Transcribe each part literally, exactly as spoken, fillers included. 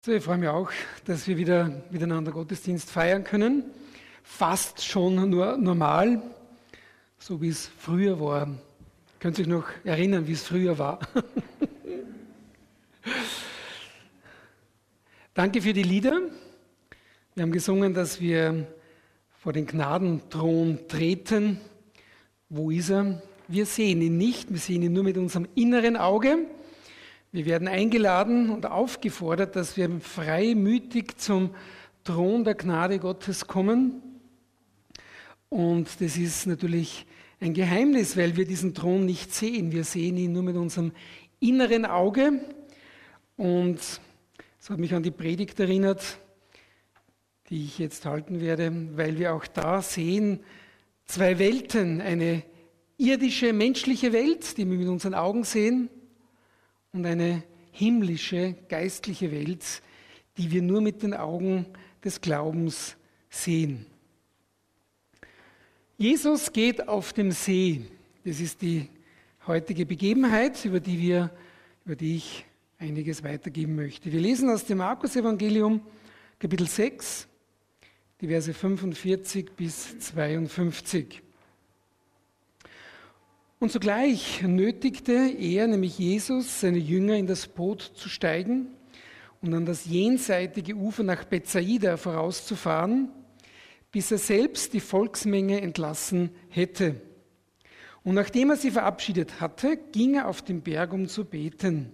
So, ich freue mich auch, dass wir wieder miteinander Gottesdienst feiern können. Fast schon nur normal, so wie es früher war. Könnt ihr euch noch erinnern, wie es früher war? Danke für die Lieder. Wir haben gesungen, dass wir vor den Gnadenthron treten. Wo ist er? Wir sehen ihn nicht, wir sehen ihn nur mit unserem inneren Auge. Wir werden eingeladen und aufgefordert, dass wir freimütig zum Thron der Gnade Gottes kommen. Und das ist natürlich ein Geheimnis, weil wir diesen Thron nicht sehen. Wir sehen ihn nur mit unserem inneren Auge. Und das hat mich an die Predigt erinnert, die ich jetzt halten werde, weil wir auch da sehen zwei Welten. Eine irdische, menschliche Welt, die wir mit unseren Augen sehen, und eine himmlische, geistliche Welt, die wir nur mit den Augen des Glaubens sehen. Jesus geht auf dem See. Das ist die heutige Begebenheit, über die, wir, über die ich einiges weitergeben möchte. Wir lesen aus dem Markus-Evangelium, Kapitel sechs, die Verse fünfundvierzig bis zweiundfünfzig. Und sogleich nötigte er, nämlich Jesus, seine Jünger in das Boot zu steigen und an das jenseitige Ufer nach Bethsaida vorauszufahren, bis er selbst die Volksmenge entlassen hätte. Und nachdem er sie verabschiedet hatte, ging er auf den Berg, um zu beten.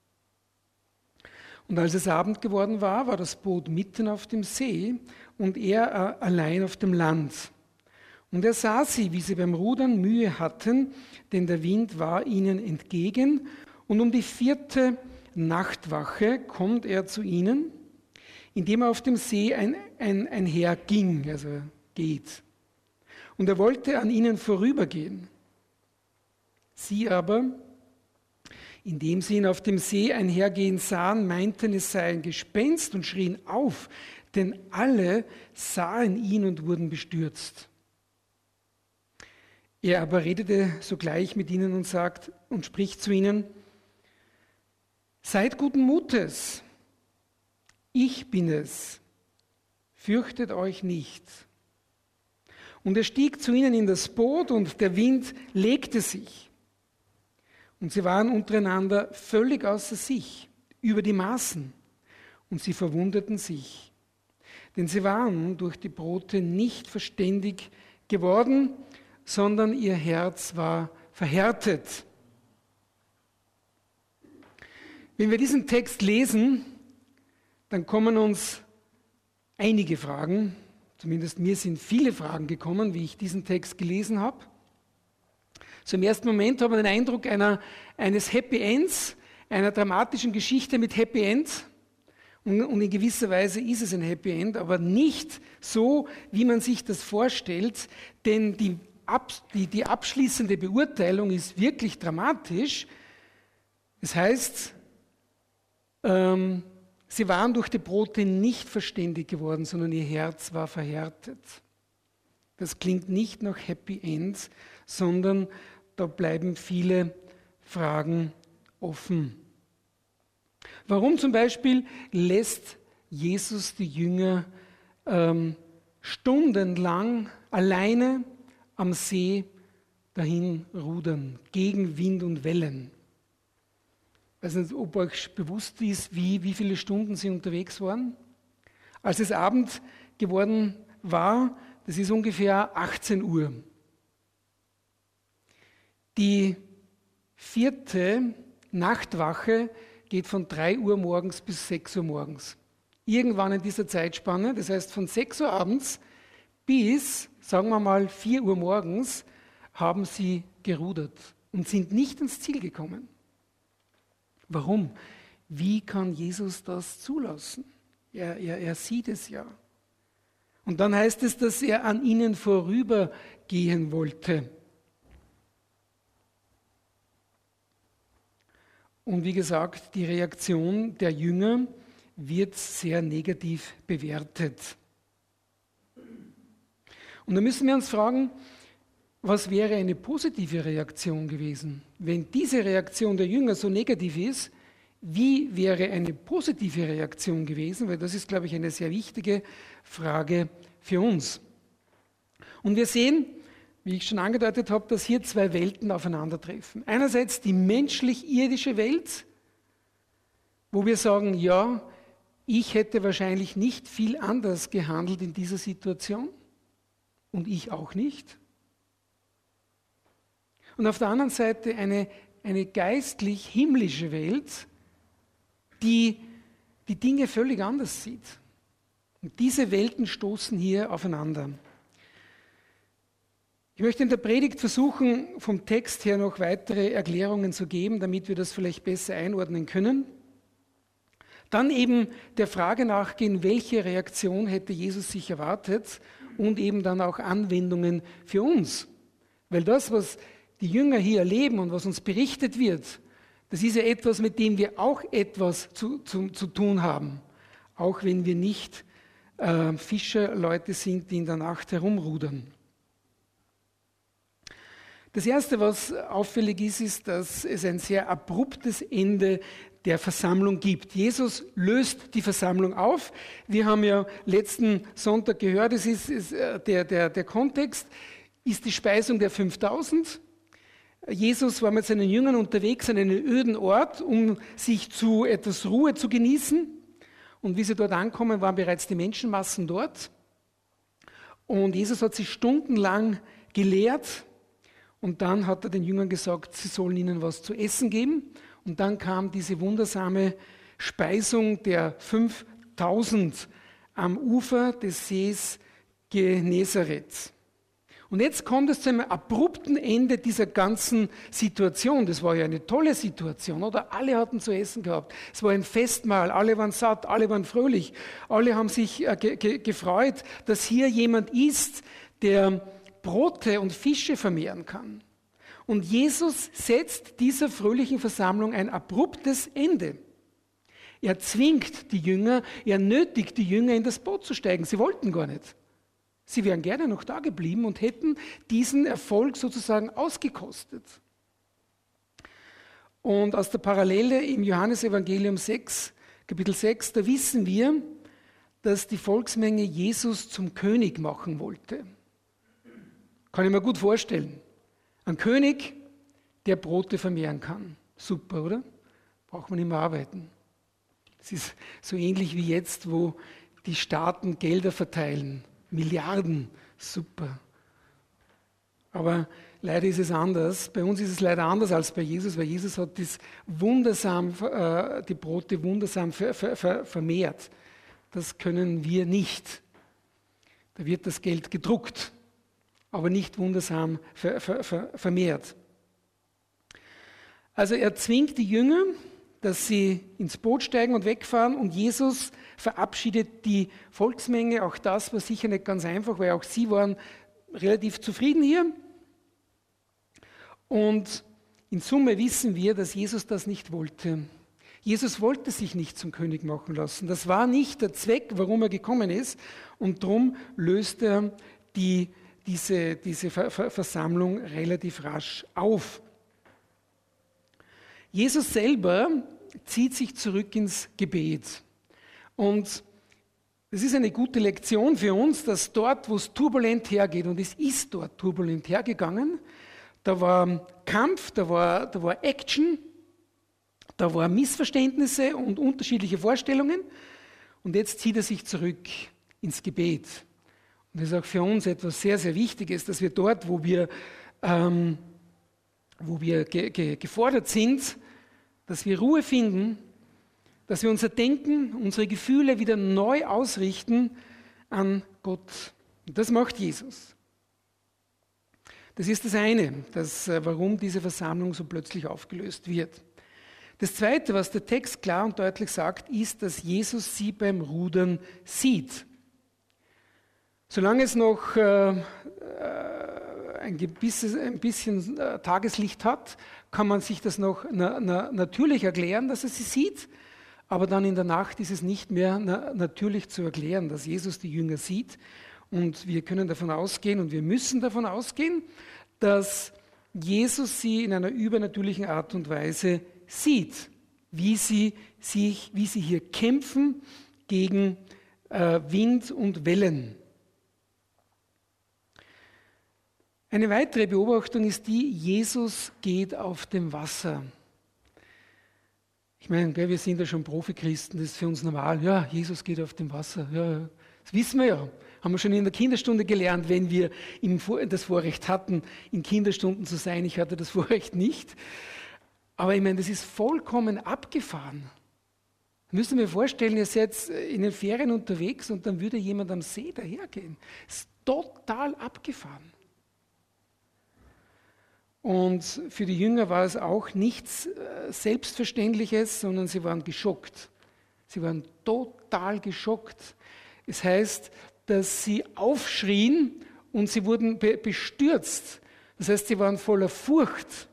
Und als es Abend geworden war, war das Boot mitten auf dem See und er allein auf dem Land. Und er sah sie, wie sie beim Rudern Mühe hatten, denn der Wind war ihnen entgegen. Und um die vierte Nachtwache kommt er zu ihnen, indem er auf dem See ein, ein, einherging, also geht. Und er wollte an ihnen vorübergehen. Sie aber, indem sie ihn auf dem See einhergehen sahen, meinten, es sei ein Gespenst und schrien auf, denn alle sahen ihn und wurden bestürzt. Er aber redete sogleich mit ihnen und sagt und spricht zu ihnen: Seid guten Mutes, ich bin es, fürchtet euch nicht. Und er stieg zu ihnen in das Boot und der Wind legte sich. Und sie waren untereinander völlig außer sich, über die Maßen, und sie verwunderten sich. Denn sie waren durch die Brote nicht verständig geworden, sondern ihr Herz war verhärtet. Wenn wir diesen Text lesen, dann kommen uns einige Fragen, zumindest mir sind viele Fragen gekommen, wie ich diesen Text gelesen habe. So im ersten Moment haben wir den Eindruck einer, eines Happy Ends, einer dramatischen Geschichte mit Happy End. Und, und in gewisser Weise ist es ein Happy End, aber nicht so, wie man sich das vorstellt, denn die Die, die abschließende Beurteilung ist wirklich dramatisch. Das heißt, ähm, sie waren durch die Brote nicht verständig geworden, sondern ihr Herz war verhärtet. Das klingt nicht nach Happy End, sondern da bleiben viele Fragen offen. Warum zum Beispiel lässt Jesus die Jünger ähm, stundenlang alleine am See dahin rudern, gegen Wind und Wellen? Ich weiß nicht, ob euch bewusst ist, wie, wie viele Stunden sie unterwegs waren. Als es Abend geworden war, das ist ungefähr achtzehn Uhr. Die vierte Nachtwache geht von drei Uhr morgens bis sechs Uhr morgens. Irgendwann in dieser Zeitspanne, das heißt von sechs Uhr abends bis, sagen wir mal, vier Uhr morgens, haben sie gerudert und sind nicht ins Ziel gekommen. Warum? Wie kann Jesus das zulassen? Er, er, er sieht es ja. Und dann heißt es, dass er an ihnen vorübergehen wollte. Und wie gesagt, die Reaktion der Jünger wird sehr negativ bewertet. Und da müssen wir uns fragen, was wäre eine positive Reaktion gewesen? Wenn diese Reaktion der Jünger so negativ ist, Wie wäre eine positive Reaktion gewesen? Weil das ist, glaube ich, eine sehr wichtige Frage für uns. Und wir sehen, wie ich schon angedeutet habe, dass hier zwei Welten aufeinandertreffen. Einerseits die menschlich-irdische Welt, wo wir sagen, ja, ich hätte wahrscheinlich nicht viel anders gehandelt in dieser Situation und ich auch nicht. Und auf der anderen Seite eine, eine geistlich-himmlische Welt, die die Dinge völlig anders sieht. Und diese Welten stoßen hier aufeinander. Ich möchte in der Predigt versuchen, vom Text her noch weitere Erklärungen zu geben, damit wir das vielleicht besser einordnen können. Dann eben der Frage nachgehen, welche Reaktion hätte Jesus sich erwartet und eben dann auch Anwendungen für uns. Weil das, was die Jünger hier erleben und was uns berichtet wird, das ist ja etwas, mit dem wir auch etwas zu, zu, zu tun haben, auch wenn wir nicht äh, Fischerleute sind, die in der Nacht herumrudern. Das Erste, was auffällig ist, ist, dass es ein sehr abruptes Ende der Versammlung gibt. Jesus löst die Versammlung auf. Wir haben ja letzten Sonntag gehört, es ist, ist der, der, der Kontext ist die Speisung der fünftausend. Jesus war mit seinen Jüngern unterwegs an einem öden Ort, um sich zu etwas Ruhe zu genießen. Und wie sie dort ankommen, waren bereits die Menschenmassen dort. Und Jesus hat sie stundenlang gelehrt. Und dann hat er den Jüngern gesagt, sie sollen ihnen was zu essen geben. Und dann kam diese wundersame Speisung der fünftausend am Ufer des Sees Genezareth. Und jetzt kommt es zu einem abrupten Ende dieser ganzen Situation. Das war ja eine tolle Situation, oder? Alle hatten zu essen gehabt. Es war ein Festmahl, alle waren satt, alle waren fröhlich. Alle haben sich äh, ge- ge- gefreut, dass hier jemand ist, der Brote und Fische vermehren kann. Und Jesus setzt dieser fröhlichen Versammlung ein abruptes Ende. Er zwingt die Jünger, er nötigt die Jünger, in das Boot zu steigen. Sie wollten gar nicht. Sie wären gerne noch da geblieben und hätten diesen Erfolg sozusagen ausgekostet. Und aus der Parallele im Johannesevangelium sechs, Kapitel sechs, da wissen wir, dass die Volksmenge Jesus zum König machen wollte. Kann ich mir gut vorstellen. Ein König, der Brote vermehren kann. Super, oder? Braucht man immer arbeiten. Es ist so ähnlich wie jetzt, wo die Staaten Gelder verteilen. Milliarden, super. Aber leider ist es anders. Bei uns ist es leider anders als bei Jesus, weil Jesus hat das wundersam, äh, die Brote wundersam ver, ver, ver, vermehrt. Das können wir nicht. Da wird das Geld gedruckt, aber nicht wundersam ver, ver, ver, vermehrt. Also er zwingt die Jünger, dass sie ins Boot steigen und wegfahren, und Jesus verabschiedet die Volksmenge. Auch das war sicher nicht ganz einfach, weil auch sie waren relativ zufrieden hier. Und in Summe wissen wir, dass Jesus das nicht wollte. Jesus wollte sich nicht zum König machen lassen. Das war nicht der Zweck, warum er gekommen ist. Und darum löst er die, diese, diese Versammlung relativ rasch auf. Jesus selber zieht sich zurück ins Gebet. Und das ist eine gute Lektion für uns, dass dort, wo es turbulent hergeht, und es ist dort turbulent hergegangen, da war Kampf, da war, da war Action, da waren Missverständnisse und unterschiedliche Vorstellungen, und jetzt zieht er sich zurück ins Gebet. Und das ist auch für uns etwas sehr, sehr Wichtiges, dass wir dort, wo wir ähm, wo wir ge- ge- gefordert sind, dass wir Ruhe finden, dass wir unser Denken, unsere Gefühle wieder neu ausrichten an Gott. Und das macht Jesus. Das ist das eine, das, warum diese Versammlung so plötzlich aufgelöst wird. Das Zweite, was der Text klar und deutlich sagt, ist, dass Jesus sie beim Rudern sieht. Solange es noch äh, ein bisschen, ein bisschen äh, Tageslicht hat, kann man sich das noch na, na, natürlich erklären, dass er sie sieht. Aber dann in der Nacht ist es nicht mehr na, natürlich zu erklären, dass Jesus die Jünger sieht. Und wir können davon ausgehen und wir müssen davon ausgehen, dass Jesus sie in einer übernatürlichen Art und Weise sieht. wie sie, sich, wie sie hier kämpfen gegen äh, Wind und Wellen. Eine weitere Beobachtung ist die, Jesus geht auf dem Wasser. Ich meine, wir sind ja schon Profi-Christen, das ist für uns normal. Ja, Jesus geht auf dem Wasser. Ja, das wissen wir ja. Haben wir schon in der Kinderstunde gelernt, wenn wir das Vorrecht hatten, in Kinderstunden zu sein. Ich hatte das Vorrecht nicht. Aber ich meine, das ist vollkommen abgefahren. Müsst ihr mir vorstellen, ihr seid in den Ferien unterwegs und dann würde jemand am See dahergehen. Das ist total abgefahren. Und für die Jünger war es auch nichts Selbstverständliches, sondern sie waren geschockt. Sie waren total geschockt. Es heißt, dass sie aufschrien und sie wurden be- bestürzt. Das heißt, sie waren voller Furcht.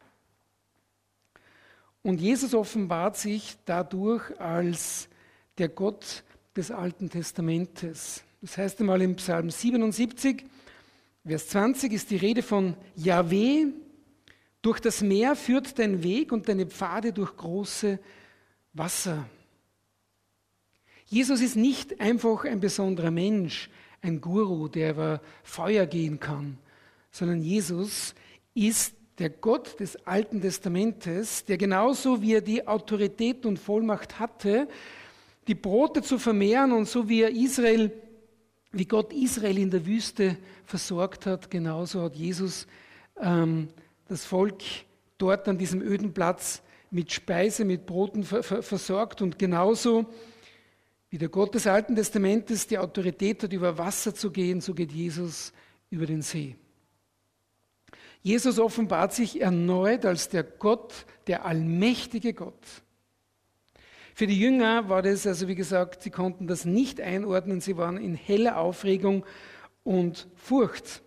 Und Jesus offenbart sich dadurch als der Gott des Alten Testamentes. Das heißt einmal im Psalm siebenundsiebzig, Vers zwanzig ist die Rede von Jahwe. Durch das Meer führt dein Weg und deine Pfade durch große Wasser. Jesus ist nicht einfach ein besonderer Mensch, ein Guru, der über Feuer gehen kann, sondern Jesus ist der Gott des Alten Testamentes, der genauso wie er die Autorität und Vollmacht hatte, die Brote zu vermehren und so wie er Israel, wie Gott Israel in der Wüste versorgt hat, genauso hat Jesus ähm, das Volk dort an diesem öden Platz mit Speise, mit Broten ver- ver- versorgt und genauso wie der Gott des Alten Testamentes die Autorität hat, über Wasser zu gehen, so geht Jesus über den See. Jesus offenbart sich erneut als der Gott, der allmächtige Gott. Für die Jünger war das, also wie gesagt, sie konnten das nicht einordnen, sie waren in heller Aufregung und Furcht.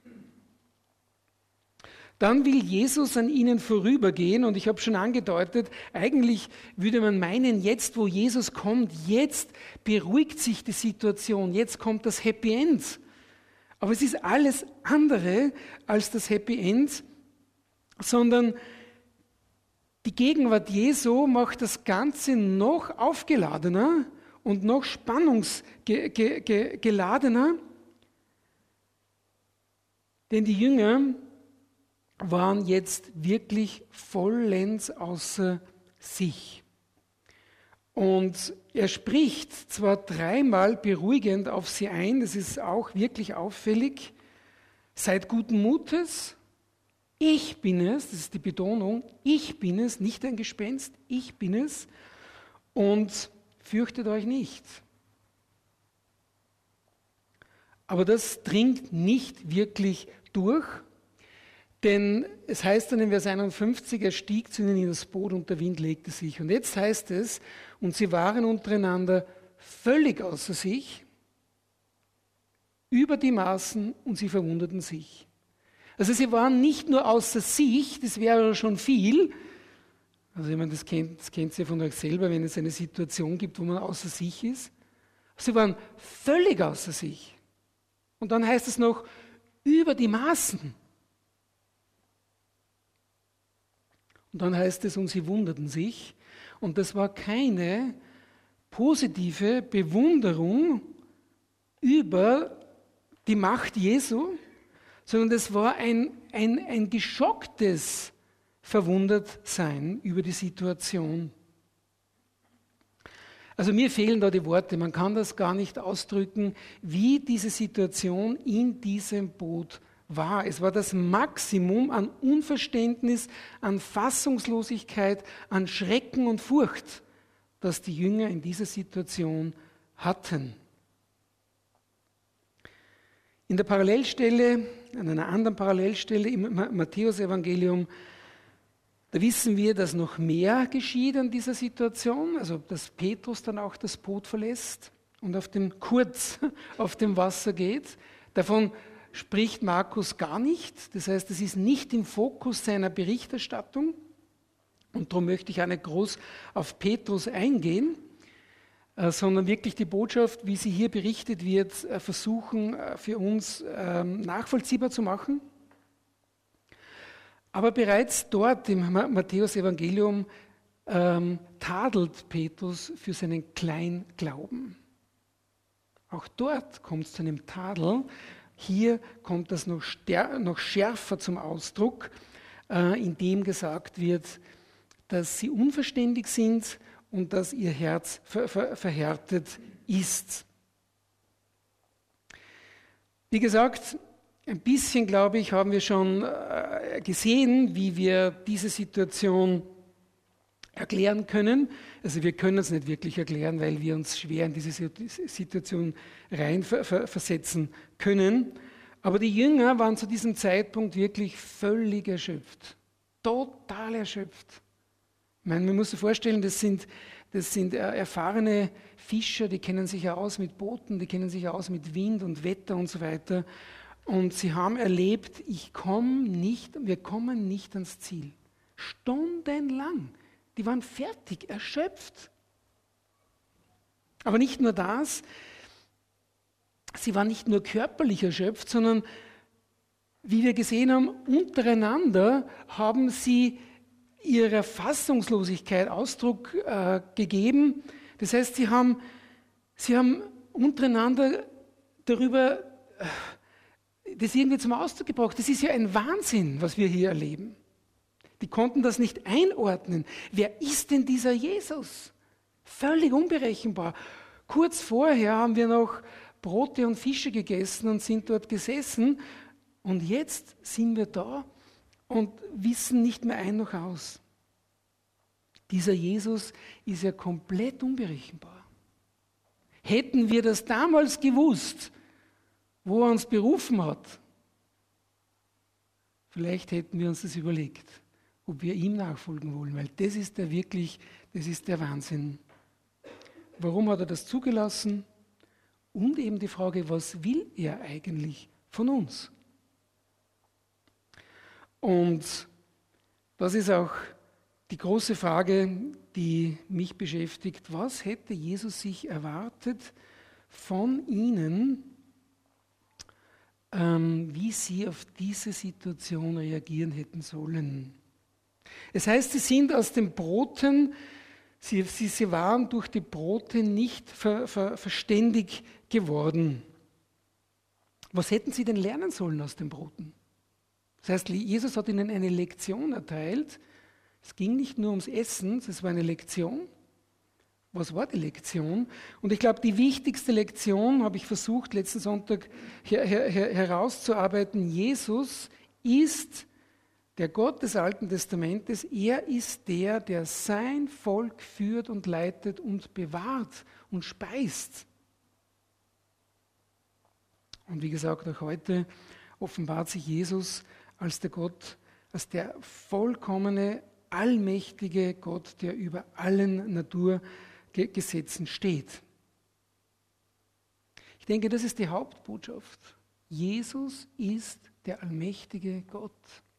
Dann will Jesus an ihnen vorübergehen und ich habe schon angedeutet, eigentlich würde man meinen, jetzt wo Jesus kommt, jetzt beruhigt sich die Situation, jetzt kommt das Happy End. Aber es ist alles andere als das Happy End, sondern die Gegenwart Jesu macht das Ganze noch aufgeladener und noch spannungsgeladener, denn die Jünger waren jetzt wirklich vollends außer sich. Und er spricht zwar dreimal beruhigend auf sie ein, das ist auch wirklich auffällig, seid guten Mutes, ich bin es, das ist die Betonung, ich bin es, nicht ein Gespenst, ich bin es und fürchtet euch nicht. Aber das dringt nicht wirklich durch, denn es heißt dann in Vers einundfünfzig, er stieg zu ihnen in das Boot und der Wind legte sich. Und jetzt heißt es, und sie waren untereinander völlig außer sich, über die Maßen und sie verwunderten sich. Also sie waren nicht nur außer sich, das wäre schon viel. Also ich meine, das kennt, das kennt ihr von euch selber, wenn es eine Situation gibt, wo man außer sich ist. Sie waren völlig außer sich. Und dann heißt es noch, über die Maßen. Und dann heißt es, und sie wunderten sich. Und das war keine positive Bewunderung über die Macht Jesu, sondern das war ein, ein, ein geschocktes Verwundertsein über die Situation. Also mir fehlen da die Worte, man kann das gar nicht ausdrücken, wie diese Situation in diesem Boot war. Es war das Maximum an Unverständnis, an Fassungslosigkeit, an Schrecken und Furcht, das die Jünger in dieser Situation hatten. In der Parallelstelle, an einer anderen Parallelstelle im Matthäus-Evangelium, da wissen wir, dass noch mehr geschieht an dieser Situation, also dass Petrus dann auch das Boot verlässt und auf dem kurz auf dem Wasser geht. Davon spricht Markus gar nicht, das heißt, es ist nicht im Fokus seiner Berichterstattung und darum möchte ich auch nicht groß auf Petrus eingehen, äh, sondern wirklich die Botschaft, wie sie hier berichtet wird, äh, versuchen äh, für uns äh, nachvollziehbar zu machen. Aber bereits dort im Matthäus-Evangelium ähm, tadelt Petrus für seinen Kleinglauben. Auch dort kommt es zu einem Tadel. Hier kommt das noch, stär- noch schärfer zum Ausdruck, äh, indem gesagt wird, dass sie unverständig sind und dass ihr Herz ver- ver- verhärtet ist. Wie gesagt, ein bisschen, glaube ich, haben wir schon äh, gesehen, wie wir diese Situation erklären können. Also wir können es nicht wirklich erklären, weil wir uns schwer in diese Situation reinversetzen können. Aber die Jünger waren zu diesem Zeitpunkt wirklich völlig erschöpft. Total erschöpft. Ich meine, man muss sich vorstellen, das sind, das sind erfahrene Fischer, die kennen sich aus mit Booten, die kennen sich aus mit Wind und Wetter und so weiter. Und sie haben erlebt, ich komme nicht, wir kommen nicht ans Ziel. Stundenlang. Die waren fertig, erschöpft. Aber nicht nur das, sie waren nicht nur körperlich erschöpft, sondern wie wir gesehen haben, untereinander haben sie ihrer Fassungslosigkeit Ausdruck äh, gegeben. Das heißt, sie haben, sie haben untereinander darüber äh, das irgendwie zum Ausdruck gebracht. Das ist ja ein Wahnsinn, was wir hier erleben. Die konnten das nicht einordnen. Wer ist denn dieser Jesus? Völlig unberechenbar. Kurz vorher haben wir noch Brote und Fische gegessen und sind dort gesessen. Und jetzt sind wir da und wissen nicht mehr ein noch aus. Dieser Jesus ist ja komplett unberechenbar. Hätten wir das damals gewusst, wo er uns berufen hat, vielleicht hätten wir uns das überlegt, ob wir ihm nachfolgen wollen, weil das ist der wirklich, das ist der Wahnsinn. Warum hat er das zugelassen? Und eben die Frage, was will er eigentlich von uns? Und das ist auch die große Frage, die mich beschäftigt. Was hätte Jesus sich erwartet von ihnen, ähm, wie sie auf diese Situation reagieren hätten sollen? Es heißt, sie sind aus den Broten, sie, sie, sie waren durch die Brote nicht ver, ver, verständig geworden. Was hätten sie denn lernen sollen aus den Broten? Das heißt, Jesus hat ihnen eine Lektion erteilt. Es ging nicht nur ums Essen, es war eine Lektion. Was war die Lektion? Und ich glaube, die wichtigste Lektion habe ich versucht, letzten Sonntag her, her, her, herauszuarbeiten. Jesus ist der Gott des Alten Testamentes, er ist der, der sein Volk führt und leitet und bewahrt und speist. Und wie gesagt, auch heute offenbart sich Jesus als der Gott, als der vollkommene, allmächtige Gott, der über allen Naturgesetzen steht. Ich denke, das ist die Hauptbotschaft. Jesus ist der allmächtige Gott.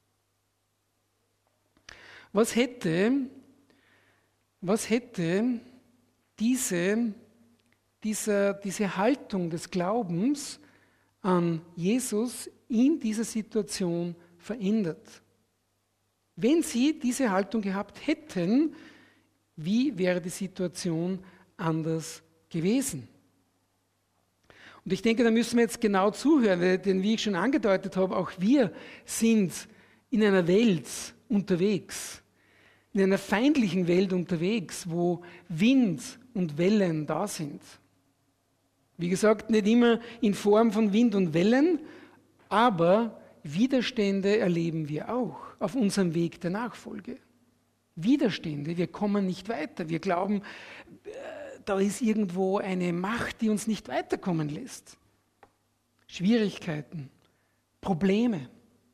Was hätte, was hätte diese, diese, diese Haltung des Glaubens an Jesus in dieser Situation verändert? Wenn sie diese Haltung gehabt hätten, wie wäre die Situation anders gewesen? Und ich denke, da müssen wir jetzt genau zuhören, denn wie ich schon angedeutet habe, auch wir sind in einer Welt unterwegs, in einer feindlichen Welt unterwegs, wo Wind und Wellen da sind. Wie gesagt, nicht immer in Form von Wind und Wellen, aber Widerstände erleben wir auch auf unserem Weg der Nachfolge. Widerstände, wir kommen nicht weiter. Wir glauben, da ist irgendwo eine Macht, die uns nicht weiterkommen lässt. Schwierigkeiten, Probleme,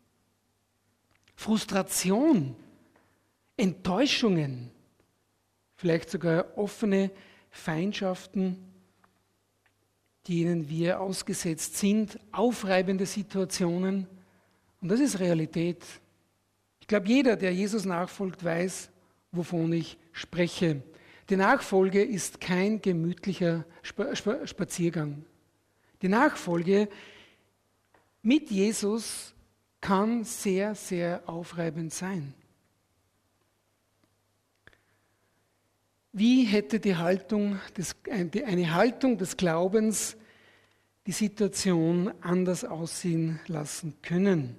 Frustration, Enttäuschungen, vielleicht sogar offene Feindschaften, denen wir ausgesetzt sind, aufreibende Situationen. Und das ist Realität. Ich glaube, jeder, der Jesus nachfolgt, weiß, wovon ich spreche. Die Nachfolge ist kein gemütlicher Spaziergang. Die Nachfolge mit Jesus kann sehr, sehr aufreibend sein. Wie hätte die Haltung des, eine Haltung des Glaubens die Situation anders aussehen lassen können?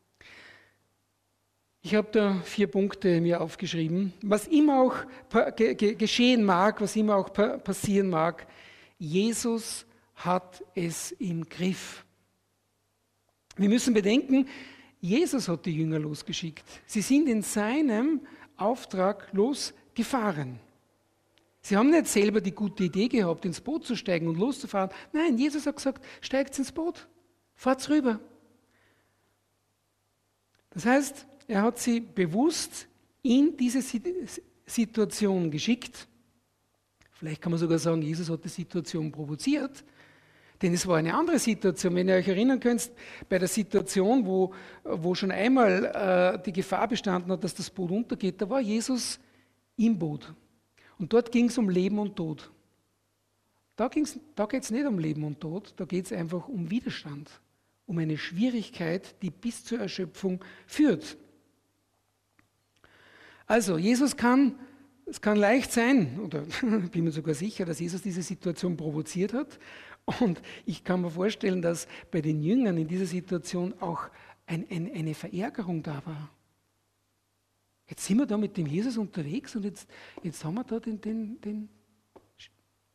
Ich habe da vier Punkte mir aufgeschrieben. Was immer auch geschehen mag, was immer auch passieren mag, Jesus hat es im Griff. Wir müssen bedenken, Jesus hat die Jünger losgeschickt. Sie sind in seinem Auftrag losgefahren. Sie haben nicht selber die gute Idee gehabt, ins Boot zu steigen und loszufahren. Nein, Jesus hat gesagt, steigt ins Boot, fahrt rüber. Das heißt, er hat sie bewusst in diese Situation geschickt. Vielleicht kann man sogar sagen, Jesus hat die Situation provoziert. Denn es war eine andere Situation. Wenn ihr euch erinnern könnt, bei der Situation, wo, wo schon einmal äh, die Gefahr bestanden hat, dass das Boot untergeht, da war Jesus im Boot. Und dort ging es um Leben und Tod. Da, da geht es nicht um Leben und Tod, da geht es einfach um Widerstand, um eine Schwierigkeit, die bis zur Erschöpfung führt. Also, Jesus kann, es kann leicht sein, oder bin mir sogar sicher, dass Jesus diese Situation provoziert hat. Und ich kann mir vorstellen, dass bei den Jüngern in dieser Situation auch ein, ein, eine Verärgerung da war. Jetzt sind wir da mit dem Jesus unterwegs und jetzt, jetzt haben wir da den, den, den ich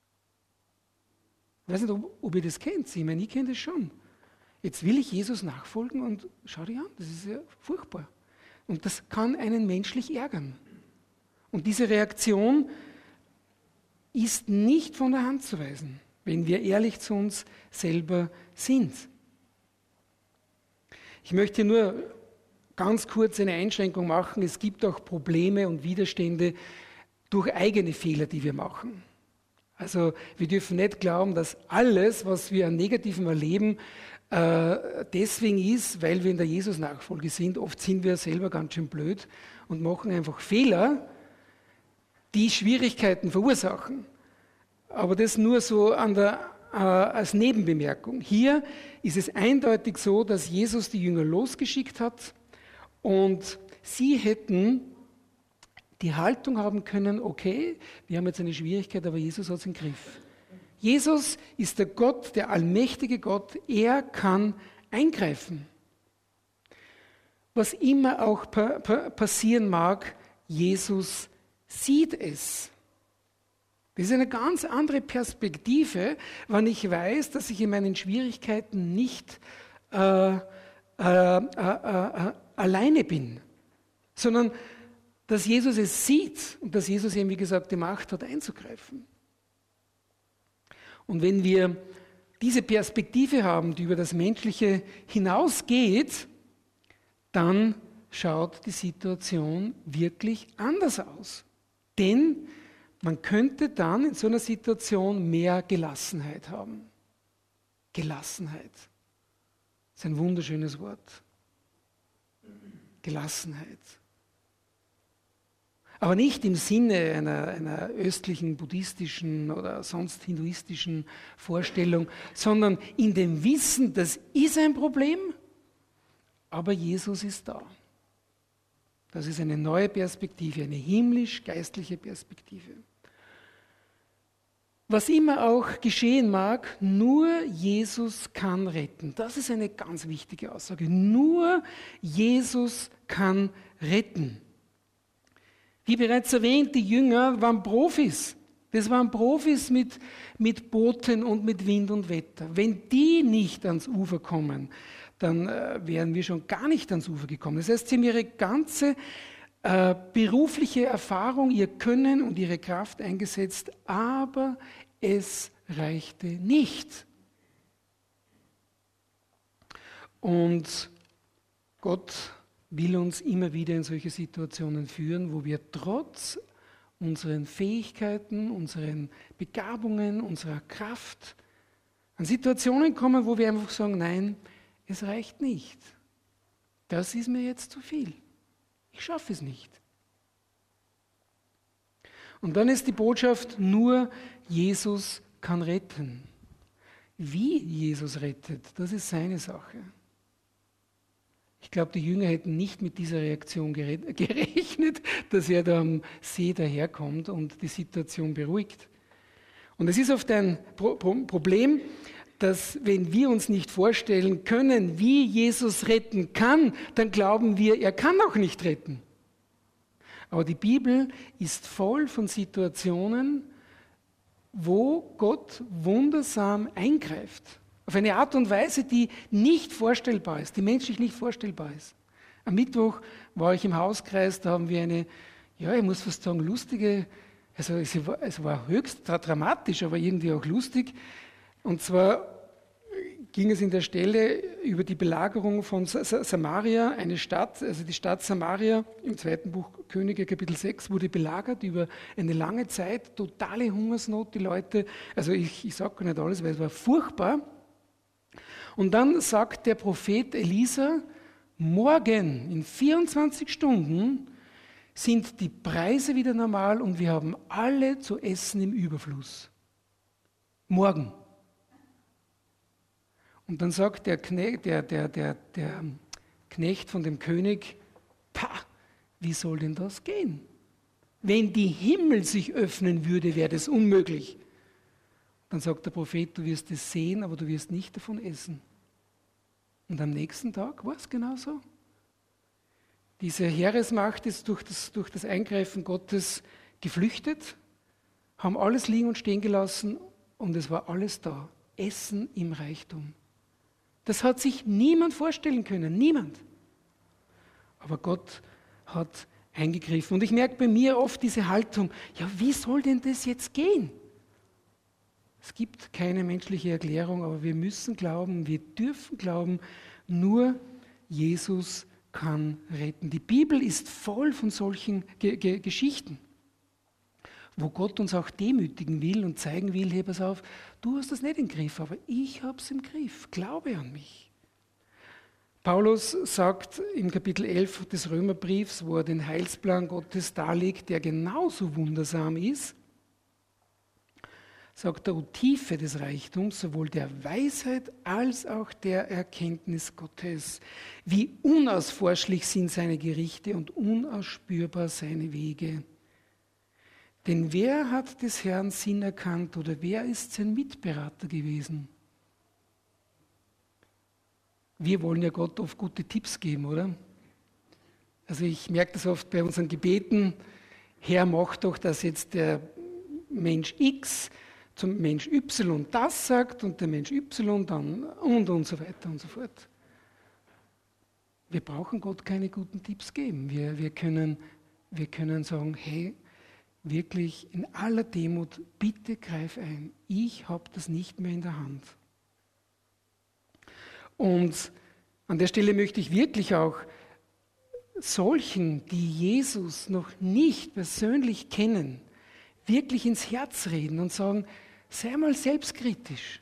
weiß nicht, ob, ob ihr das kennt. Ich meine, ich kenne das schon. Jetzt will ich Jesus nachfolgen und schau dir an, das ist ja furchtbar. Und das kann einen menschlich ärgern. Und diese Reaktion ist nicht von der Hand zu weisen, wenn wir ehrlich zu uns selber sind. Ich möchte nur ganz kurz eine Einschränkung machen. Es gibt auch Probleme und Widerstände durch eigene Fehler, die wir machen. Also wir dürfen nicht glauben, dass alles, was wir an Negativem erleben, äh, deswegen ist, weil wir in der Jesus-Nachfolge sind. Oft sind wir selber ganz schön blöd und machen einfach Fehler, die Schwierigkeiten verursachen. Aber das nur so an der, äh, als Nebenbemerkung. Hier ist es eindeutig so, dass Jesus die Jünger losgeschickt hat und sie hätten die Haltung haben können, okay, wir haben jetzt eine Schwierigkeit, aber Jesus hat es im Griff. Jesus ist der Gott, der allmächtige Gott, er kann eingreifen. Was immer auch pa- pa- passieren mag, Jesus sieht es. Das ist eine ganz andere Perspektive, wenn ich weiß, dass ich in meinen Schwierigkeiten nicht äh, äh, äh, äh, alleine bin, sondern dass Jesus es sieht und dass Jesus eben, wie gesagt, die Macht hat, einzugreifen. Und wenn wir diese Perspektive haben, die über das Menschliche hinausgeht, dann schaut die Situation wirklich anders aus. Denn man könnte dann in so einer Situation mehr Gelassenheit haben. Gelassenheit. Das ist ein wunderschönes Wort. Gelassenheit. Aber nicht im Sinne einer, einer östlichen, buddhistischen oder sonst hinduistischen Vorstellung, sondern in dem Wissen, das ist ein Problem, aber Jesus ist da. Das ist eine neue Perspektive, eine himmlisch-geistliche Perspektive. Was immer auch geschehen mag, nur Jesus kann retten. Das ist eine ganz wichtige Aussage. Nur Jesus kann retten. Wie bereits erwähnt, die Jünger waren Profis. Das waren Profis mit, mit Booten und mit Wind und Wetter. Wenn die nicht ans Ufer kommen, dann äh, wären wir schon gar nicht ans Ufer gekommen. Das heißt, sie haben ihre ganze äh, berufliche Erfahrung, ihr Können und ihre Kraft eingesetzt, aber es reichte nicht. Und Gott will uns immer wieder in solche Situationen führen, wo wir trotz unseren Fähigkeiten, unseren Begabungen, unserer Kraft an Situationen kommen, wo wir einfach sagen, nein, es reicht nicht. Das ist mir jetzt zu viel. Ich schaffe es nicht. Und dann ist die Botschaft, nur Jesus kann retten. Wie Jesus rettet, das ist seine Sache. Ich glaube, die Jünger hätten nicht mit dieser Reaktion gerechnet, dass er da am See daherkommt und die Situation beruhigt. Und es ist oft ein Pro- Pro- Problem, dass wenn wir uns nicht vorstellen können, wie Jesus retten kann, dann glauben wir, er kann auch nicht retten. Aber die Bibel ist voll von Situationen, wo Gott wundersam eingreift. Auf eine Art und Weise, die nicht vorstellbar ist, die menschlich nicht vorstellbar ist. Am Mittwoch war ich im Hauskreis, da haben wir eine, ja, ich muss fast sagen, lustige, also es war, es war höchst dramatisch, aber irgendwie auch lustig. Und zwar ging es in der Stelle über die Belagerung von Samaria, eine Stadt, also die Stadt Samaria im zweiten Buch Könige, Kapitel sechs, wurde belagert über eine lange Zeit, totale Hungersnot, die Leute, also ich, ich sage gar nicht alles, weil es war furchtbar. Und dann sagt der Prophet Elisa, morgen in vierundzwanzig Stunden sind die Preise wieder normal und wir haben alle zu essen im Überfluss. Morgen. Und dann sagt der Knecht, der, der, der, der Knecht von dem König, pah, wie soll denn das gehen? Wenn die Himmel sich öffnen würde, wäre das unmöglich. Dann sagt der Prophet, du wirst es sehen, aber du wirst nicht davon essen. Und am nächsten Tag war es genauso. Diese Heeresmacht ist durch das, durch das Eingreifen Gottes geflüchtet, haben alles liegen und stehen gelassen und es war alles da. Essen im Reichtum. Das hat sich niemand vorstellen können, niemand. Aber Gott hat eingegriffen. Und ich merke bei mir oft diese Haltung, ja, wie soll denn das jetzt gehen? Es gibt keine menschliche Erklärung, aber wir müssen glauben, wir dürfen glauben, nur Jesus kann retten. Die Bibel ist voll von solchen Ge- Ge- Geschichten, wo Gott uns auch demütigen will und zeigen will, hey, pass auf, du hast das nicht im Griff, aber ich habe es im Griff. Glaube an mich. Paulus sagt im Kapitel elf des Römerbriefs, wo er den Heilsplan Gottes darlegt, der genauso wundersam ist, sagt er, o Tiefe des Reichtums, sowohl der Weisheit als auch der Erkenntnis Gottes. Wie unausforschlich sind seine Gerichte und unausspürbar seine Wege. Denn wer hat des Herrn Sinn erkannt oder wer ist sein Mitberater gewesen? Wir wollen ja Gott oft gute Tipps geben, oder? Also ich merke das oft bei unseren Gebeten, Herr, mach doch, dass jetzt der Mensch X zum Mensch Y das sagt und der Mensch Y dann und und so weiter und so fort. Wir brauchen Gott keine guten Tipps geben. Wir, wir, können, wir können sagen, hey, wirklich in aller Demut, bitte greif ein. Ich habe das nicht mehr in der Hand. Und an der Stelle möchte ich wirklich auch solchen, die Jesus noch nicht persönlich kennen, wirklich ins Herz reden und sagen, sei mal selbstkritisch.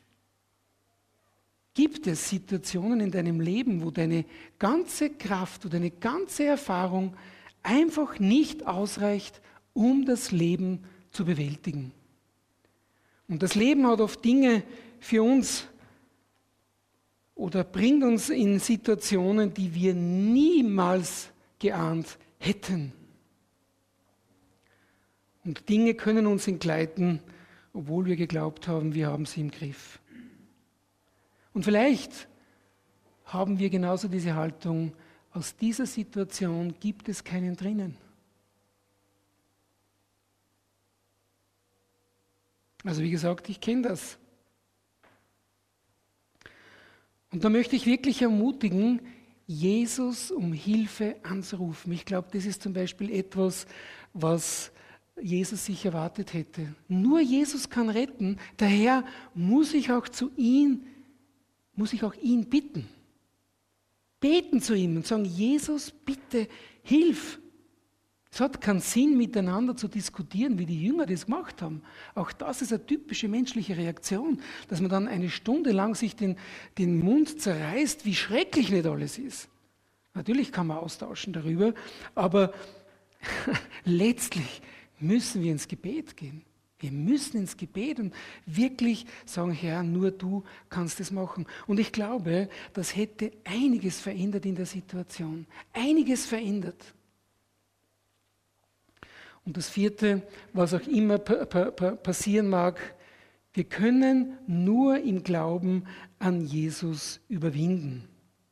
Gibt es Situationen in deinem Leben, wo deine ganze Kraft, wo deine ganze Erfahrung einfach nicht ausreicht, um das Leben zu bewältigen? Und das Leben hat oft Dinge für uns oder bringt uns in Situationen, die wir niemals geahnt hätten. Und Dinge können uns entgleiten, obwohl wir geglaubt haben, wir haben sie im Griff. Und vielleicht haben wir genauso diese Haltung, aus dieser Situation gibt es keinen drinnen. Also wie gesagt, ich kenne das. Und da möchte ich wirklich ermutigen, Jesus um Hilfe anzurufen. Ich glaube, das ist zum Beispiel etwas, was Jesus sich erwartet hätte. Nur Jesus kann retten, daher muss ich auch zu ihm, muss ich auch ihn bitten. Beten zu ihm und sagen, Jesus, bitte hilf. Es hat keinen Sinn, miteinander zu diskutieren, wie die Jünger das gemacht haben. Auch das ist eine typische menschliche Reaktion, dass man dann eine Stunde lang sich den, den Mund zerreißt, wie schrecklich nicht alles ist. Natürlich kann man austauschen darüber, aber letztlich müssen wir ins Gebet gehen. Wir müssen ins Gebet und wirklich sagen, Herr, nur du kannst es machen. Und ich glaube, das hätte einiges verändert in der Situation. Einiges verändert. Und das vierte, was auch immer passieren mag, wir können nur im Glauben an Jesus überwinden.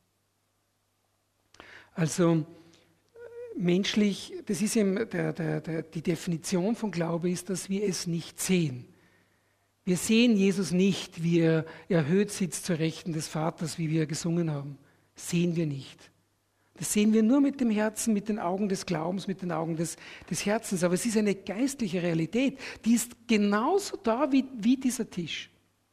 Also menschlich, das ist eben der, der, der, die Definition von Glaube ist, dass wir es nicht sehen. Wir sehen Jesus nicht, wie er erhöht sitzt zur Rechten des Vaters, wie wir gesungen haben. Sehen wir nicht. Das sehen wir nur mit dem Herzen, mit den Augen des Glaubens, mit den Augen des, des Herzens. Aber es ist eine geistliche Realität, die ist genauso da wie, wie dieser Tisch.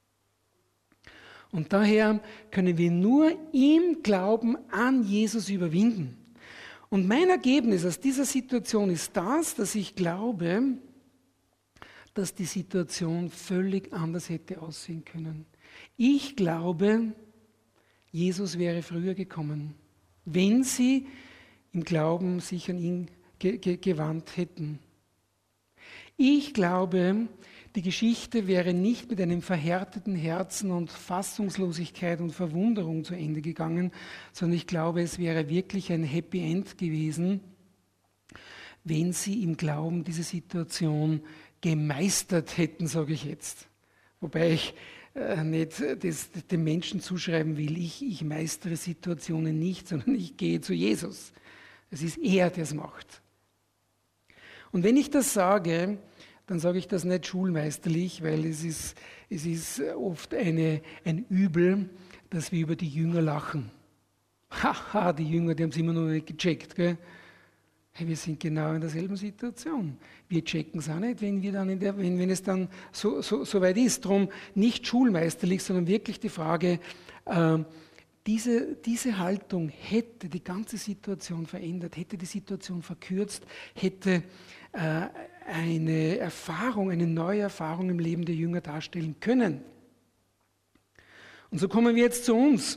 Und daher können wir nur im Glauben an Jesus überwinden. Und mein Ergebnis aus dieser Situation ist das, dass ich glaube, dass die Situation völlig anders hätte aussehen können. Ich glaube, Jesus wäre früher gekommen, wenn sie im Glauben sich an ihn ge- ge- gewandt hätten. Ich glaube, die Geschichte wäre nicht mit einem verhärteten Herzen und Fassungslosigkeit und Verwunderung zu Ende gegangen, sondern ich glaube, es wäre wirklich ein Happy End gewesen, wenn sie im Glauben diese Situation gemeistert hätten, sage ich jetzt. Wobei ich äh, nicht das dem Menschen zuschreiben will, ich, ich meistere Situationen nicht, sondern ich gehe zu Jesus. Es ist er, der es macht. Und wenn ich das sage, dann sage ich das nicht schulmeisterlich, weil es ist, es ist oft eine, ein Übel, dass wir über die Jünger lachen. Haha, die Jünger, die haben es immer noch nicht gecheckt. Gell? Hey, wir sind genau in derselben Situation. Wir checken es auch nicht, wenn, wir dann in der, wenn, wenn es dann so, so, so weit ist. Darum nicht schulmeisterlich, sondern wirklich die Frage, äh, diese, diese Haltung hätte die ganze Situation verändert, hätte die Situation verkürzt, hätte äh, eine Erfahrung, eine neue Erfahrung im Leben der Jünger darstellen können. Und so kommen wir jetzt zu uns.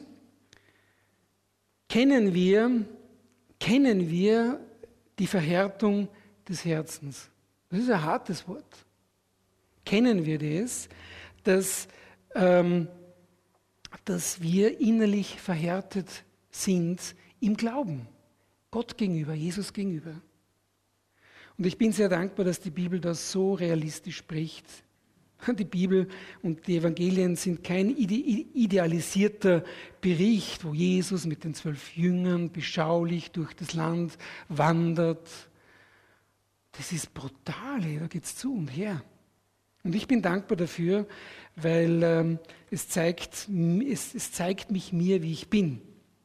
Kennen wir, kennen wir die Verhärtung des Herzens? Das ist ein hartes Wort. Kennen wir das, dass, ähm, dass wir innerlich verhärtet sind im Glauben, Gott gegenüber, Jesus gegenüber? Und ich bin sehr dankbar, dass die Bibel das so realistisch spricht. Die Bibel und die Evangelien sind kein ide- idealisierter Bericht, wo Jesus mit den zwölf Jüngern beschaulich durch das Land wandert. Das ist brutal, da geht es zu und her. Und ich bin dankbar dafür, weil ähm, es, zeigt, es, es zeigt mich mir, wie ich bin.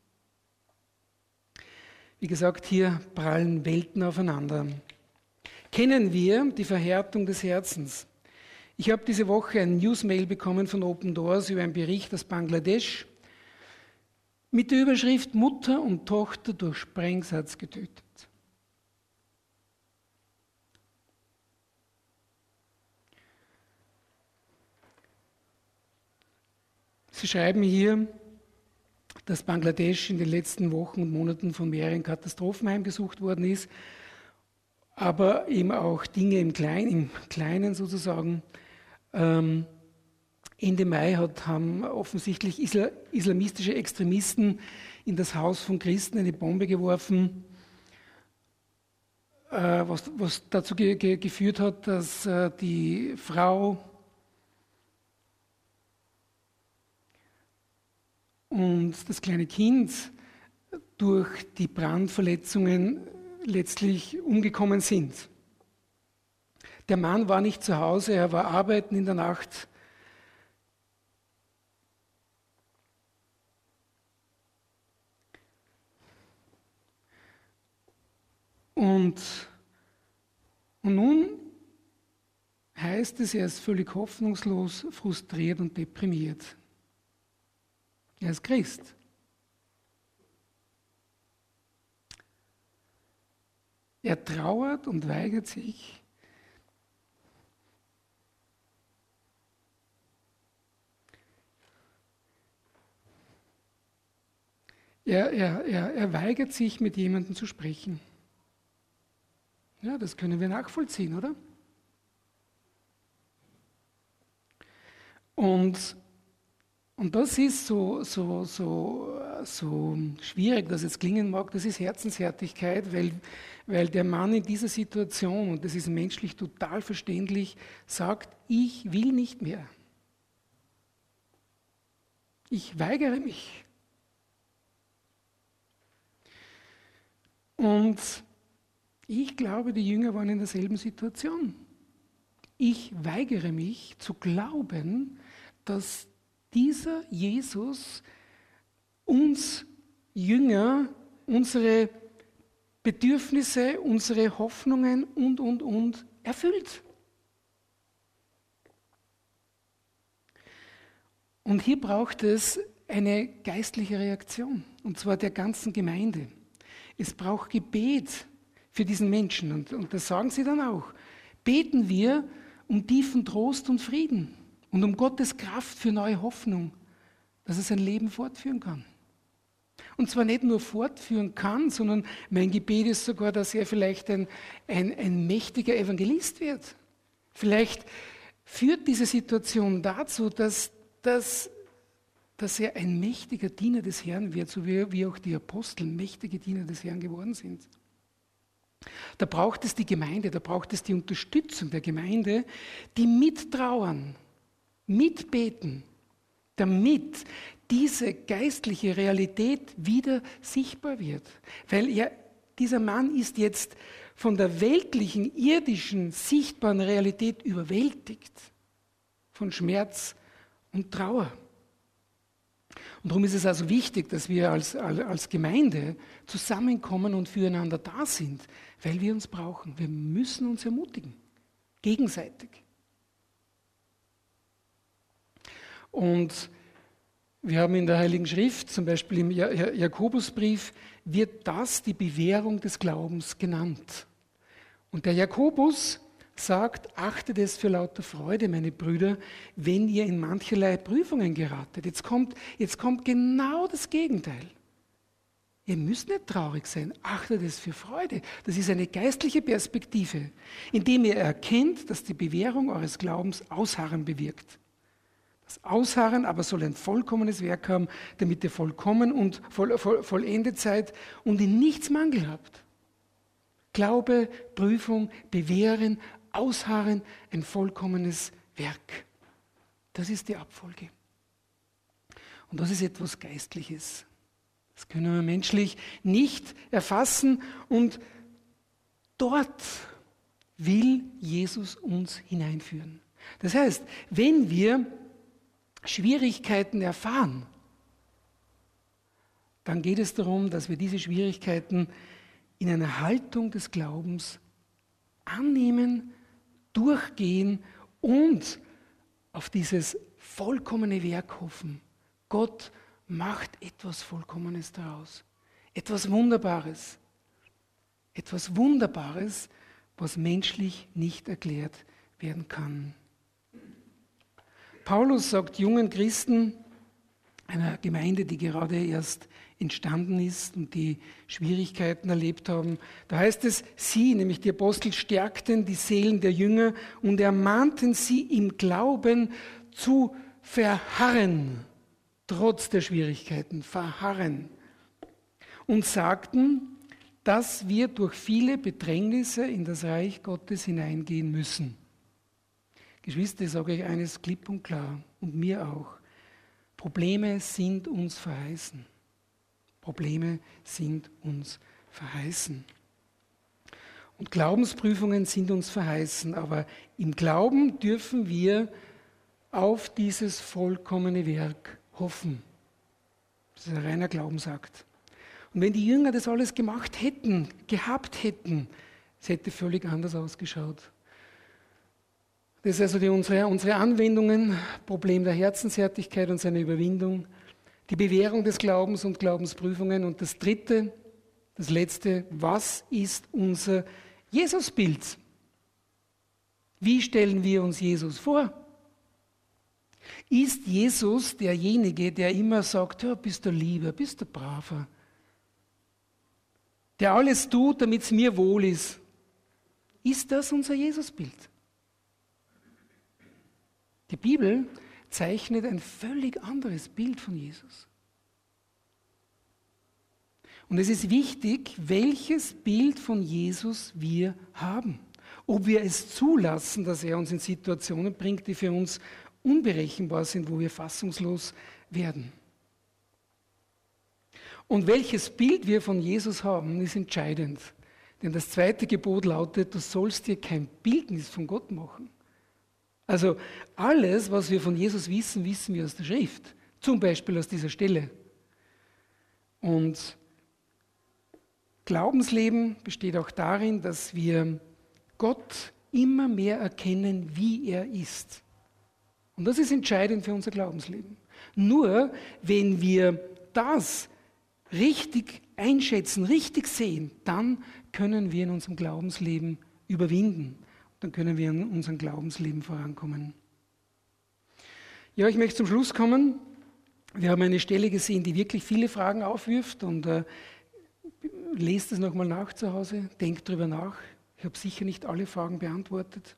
Wie gesagt, hier prallen Welten aufeinander. Kennen wir die Verhärtung des Herzens? Ich habe diese Woche ein Newsmail bekommen von Open Doors über einen Bericht aus Bangladesch mit der Überschrift Mutter und Tochter durch Sprengsatz getötet. Sie schreiben hier, dass Bangladesch in den letzten Wochen und Monaten von mehreren Katastrophen heimgesucht worden ist, aber eben auch Dinge im Kleinen, im Kleinen sozusagen. Ähm, Ende Mai hat, haben offensichtlich Isla, islamistische Extremisten in das Haus von Christen eine Bombe geworfen, äh, was, was dazu ge, ge, geführt hat, dass äh, die Frau und das kleine Kind durch die Brandverletzungen letztlich umgekommen sind. Der Mann war nicht zu Hause, er war arbeiten in der Nacht. Und, und nun heißt es, er ist völlig hoffnungslos, frustriert und deprimiert. Er ist Christ. Er trauert und weigert sich. Er, er, er, er weigert sich, mit jemandem zu sprechen. Ja, das können wir nachvollziehen, oder? Und, und das ist so, so, so, so schwierig, dass es klingen mag, das ist Herzenshärtigkeit, weil, weil der Mann in dieser Situation, und das ist menschlich total verständlich, sagt, ich will nicht mehr. Ich weigere mich. Und ich glaube, die Jünger waren in derselben Situation. Ich weigere mich zu glauben, dass dieser Jesus uns Jünger, unsere Bedürfnisse, unsere Hoffnungen und, und, und erfüllt. Und hier braucht es eine geistliche Reaktion, und zwar der ganzen Gemeinde. Es braucht Gebet für diesen Menschen, und, und das sagen sie dann auch. Beten wir um tiefen Trost und Frieden und um Gottes Kraft für neue Hoffnung, dass er sein Leben fortführen kann. Und zwar nicht nur fortführen kann, sondern mein Gebet ist sogar, dass er vielleicht ein, ein, ein mächtiger Evangelist wird. Vielleicht führt diese Situation dazu, dass, dass, dass er ein mächtiger Diener des Herrn wird, so wie, wie auch die Apostel mächtige Diener des Herrn geworden sind. Da braucht es die Gemeinde, da braucht es die Unterstützung der Gemeinde, die mittrauern, mitbeten, damit diese geistliche Realität wieder sichtbar wird. Weil er, dieser Mann ist jetzt von der weltlichen, irdischen, sichtbaren Realität überwältigt, von Schmerz und Trauer. Und darum ist es also wichtig, dass wir als, als Gemeinde zusammenkommen und füreinander da sind, weil wir uns brauchen. Wir müssen uns ermutigen, gegenseitig. Und wir haben in der Heiligen Schrift, zum Beispiel im Jakobusbrief, wird das die Bewährung des Glaubens genannt. Und der Jakobus sagt, achtet es für lauter Freude, meine Brüder, wenn ihr in mancherlei Prüfungen geratet. Jetzt kommt, jetzt kommt genau das Gegenteil. Ihr müsst nicht traurig sein, achtet es für Freude. Das ist eine geistliche Perspektive, indem ihr erkennt, dass die Bewährung eures Glaubens Ausharren bewirkt. Das Ausharren aber soll ein vollkommenes Werk haben, damit ihr vollkommen und voll, voll, vollendet seid und in nichts Mangel habt. Glaube, Prüfung, Bewähren, Ausharren, ein vollkommenes Werk. Das ist die Abfolge. Und das ist etwas Geistliches. Das können wir menschlich nicht erfassen. Und dort will Jesus uns hineinführen. Das heißt, wenn wir Schwierigkeiten erfahren, dann geht es darum, dass wir diese Schwierigkeiten in einer Haltung des Glaubens annehmen, durchgehen und auf dieses vollkommene Werk hoffen. Gott macht etwas Vollkommenes daraus. Etwas Wunderbares. Etwas Wunderbares, was menschlich nicht erklärt werden kann. Paulus sagt jungen Christen, einer Gemeinde, die gerade erst entstanden ist und die Schwierigkeiten erlebt haben. Da heißt es, sie, nämlich die Apostel, stärkten die Seelen der Jünger und ermahnten sie im Glauben zu verharren, trotz der Schwierigkeiten, verharren. Und sagten, dass wir durch viele Bedrängnisse in das Reich Gottes hineingehen müssen. Geschwister, ich sage euch eines klipp und klar, und mir auch. Probleme sind uns verheißen. Probleme sind uns verheißen. Und Glaubensprüfungen sind uns verheißen, aber im Glauben dürfen wir auf dieses vollkommene Werk hoffen. Das ist ein reiner Glaubensakt. Und wenn die Jünger das alles gemacht hätten, gehabt hätten, es hätte völlig anders ausgeschaut. Das ist also die, unsere, unsere Anwendungen, Problem der Herzenshärtigkeit und seine Überwindung, die Bewährung des Glaubens und Glaubensprüfungen. Und das Dritte, das Letzte, was ist unser Jesusbild? Wie stellen wir uns Jesus vor? Ist Jesus derjenige, der immer sagt, ja, bist du lieber, bist du braver, der alles tut, damit es mir wohl ist? Ist das unser Jesusbild? Die Bibel zeichnet ein völlig anderes Bild von Jesus. Und es ist wichtig, welches Bild von Jesus wir haben. Ob wir es zulassen, dass er uns in Situationen bringt, die für uns unberechenbar sind, wo wir fassungslos werden. Und welches Bild wir von Jesus haben, ist entscheidend. Denn das zweite Gebot lautet, du sollst dir kein Bildnis von Gott machen. Also alles, was wir von Jesus wissen, wissen wir aus der Schrift. Zum Beispiel aus dieser Stelle. Und Glaubensleben besteht auch darin, dass wir Gott immer mehr erkennen, wie er ist. Und das ist entscheidend für unser Glaubensleben. Nur wenn wir das richtig einschätzen, richtig sehen, dann können wir in unserem Glaubensleben überwinden. Dann können wir in unserem Glaubensleben vorankommen. Ja, ich möchte zum Schluss kommen. Wir haben eine Stelle gesehen, die wirklich viele Fragen aufwirft und äh, lest es nochmal nach zu Hause, denkt darüber nach. Ich habe sicher nicht alle Fragen beantwortet.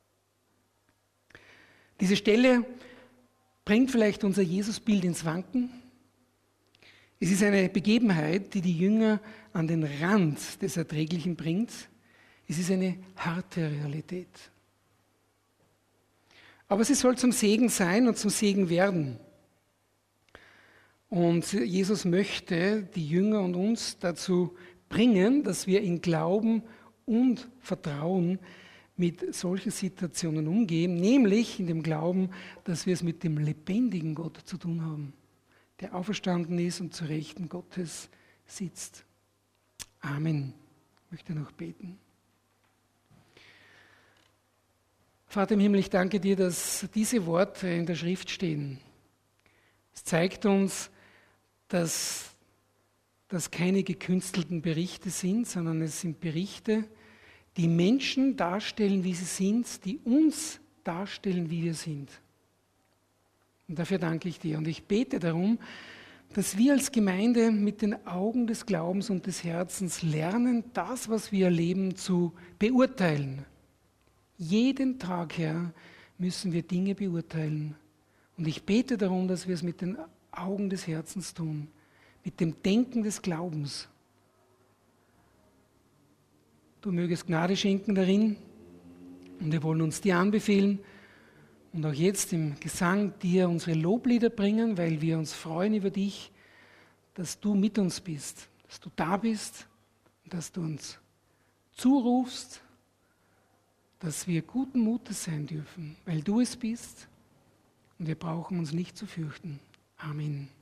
Diese Stelle bringt vielleicht unser Jesusbild ins Wanken. Es ist eine Begebenheit, die die Jünger an den Rand des Erträglichen bringt. Es ist eine harte Realität. Aber sie soll zum Segen sein und zum Segen werden. Und Jesus möchte die Jünger und uns dazu bringen, dass wir in Glauben und Vertrauen mit solchen Situationen umgehen, nämlich in dem Glauben, dass wir es mit dem lebendigen Gott zu tun haben, der auferstanden ist und zu Rechten Gottes sitzt. Amen. Ich möchte noch beten. Vater im Himmel, ich danke dir, dass diese Worte in der Schrift stehen. Es zeigt uns, dass das keine gekünstelten Berichte sind, sondern es sind Berichte, die Menschen darstellen, wie sie sind, die uns darstellen, wie wir sind. Und dafür danke ich dir. Und ich bete darum, dass wir als Gemeinde mit den Augen des Glaubens und des Herzens lernen, das, was wir erleben, zu beurteilen. Jeden Tag, Herr, müssen wir Dinge beurteilen. Und ich bete darum, dass wir es mit den Augen des Herzens tun, mit dem Denken des Glaubens. Du mögest Gnade schenken darin und wir wollen uns dir anbefehlen und auch jetzt im Gesang dir unsere Loblieder bringen, weil wir uns freuen über dich, dass du mit uns bist, dass du da bist und dass du uns zurufst, dass wir guten Mutes sein dürfen, weil du es bist und wir brauchen uns nicht zu fürchten. Amen.